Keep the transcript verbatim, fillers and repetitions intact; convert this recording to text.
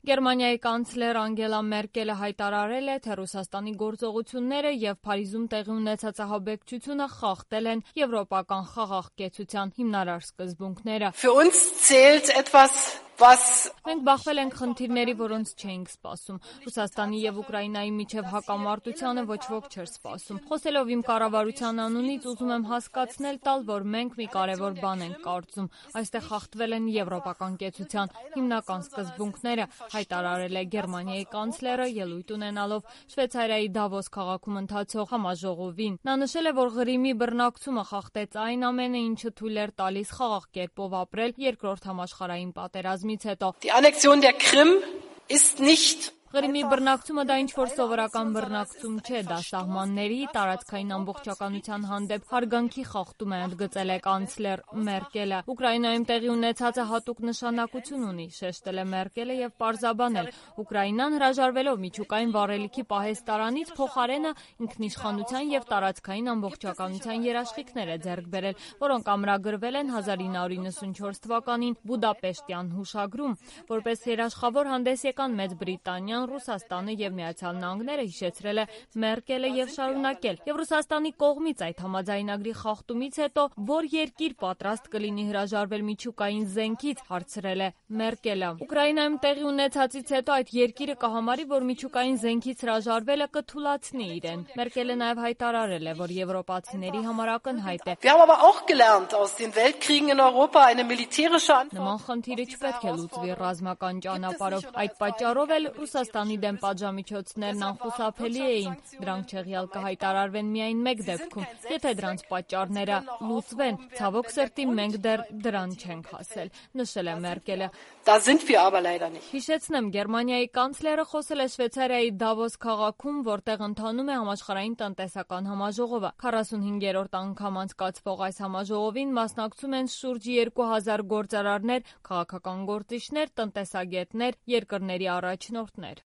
Գերմանիայի կանցլեր Անգելա Մերկելը հայտարարել է, թե Ռուսաստանի գործողությունները և Փարիզում տեղի ունեցած ահաբեկչությունը խախտել են եվրոպական խաղաղ կեցության հիմնարար սկզբունքները։ Մենք բախվել ենք խնդիրների, որոնց չէինք սպասում։ Ռուսաստանի և Ուկրաինայի միջև հակամարտությանը ոչ ոք չէր սպասում։ Խոսելով իմ կառավարության անունից ուզում եմ հասկացնել տալ, որ մենք մի կարևոր բան ենք կարծում։ Այստեղ խախտվել են եվրոպական կեցության հիմնական սկզբունքները, հայտարարել է Գերմանիայի կանցլերը ելույթ ունենալով Շվեյցարիայի Դավոս քաղաքում ընթացող համաժողովին։ Նա նշել է, որ Ղրիմի բռնակցումը խախտեց այն ամենը, ինչը թույլ էր տալիս խաղաղ կերպով ապրել երկրորդ համաշխարհային պատերազմից հետո։ Ղրիմի բռնակցումը դա ինչ-որ սովորական բռնակցում չէ, դա սահմանների, տարածքային ամբողջականության հանդեպ հարգանքի խախտում է, ընդգծել է կանցլեր Մերկելը։ Ուկրաինայում տեղի ունեցածը հատուկ նշանակություն ունի, շեշտել է Մերկելը և պարզաբանել. Ուկրաինան հրաժարվելով միջուկային վառելիքի պահեստարանից փոխարենը ինքնիշխանության և տարածքային ամբողջականության երաշխիքներ է ձեռք բերել, որոնք ամրագրվել են հազար ինը հարյուր նվաթ թվականին Բուդապեշտյան հուշագրում։ Որպես երաշխավոր հանդես եկան Մեծ Բրիտանիան, Ռուսաստանը և Միացյալ Նահանգները, հիշեցրել է Մերկելը և շարունակել. Եվ Ռուսաստանի կողմից այդ համաձայնագրի խախտումից հետո որ երկիր պատրաստ կլինի հրաժարվել միջուկային զենքից, հարցրել է Մերկելը։ Ուկրաինայում տեղի ունեցածից հետո այդ երկիրը կհամարի, որ միջուկային զենքից հրաժարվելը կթուլացնի իրեն։ Մերկելը նաև հայտարարել է, որ եվրոպացիների համար ակնհայտ է. Նման խնդիրը չպետք է լուծվի ռազմական ճանապարհով։ Այդ պատճառով էլ Ռուսաստանի դեմ պատժամիջոցներն անխուսափելի էին։ Դրանք չեղյալ կհայտարարվեն միայն մեկ դեպքում, եթե դրանց պատճառները լուծվեն։ Ցավոք սրտի մենք դեռ դրան չենք հասել, նշել է Մերկելը։ Հիշեցնեմ, Գերմանիայի կանցլերը խոսել է Շվեյցարիայի Դավոս քաղաքում, որտեղ ընթանում է համաշխարհային տնտեսական համաժողովը։ քառասունհինգերորդ անգամ անցկացվող այս համաժողովին մասնակցում են շուրջ երկու հազար գործարարներ, քաղաքական գործիչներ, տնտեսագետներ, երկրների առաջնորդներ։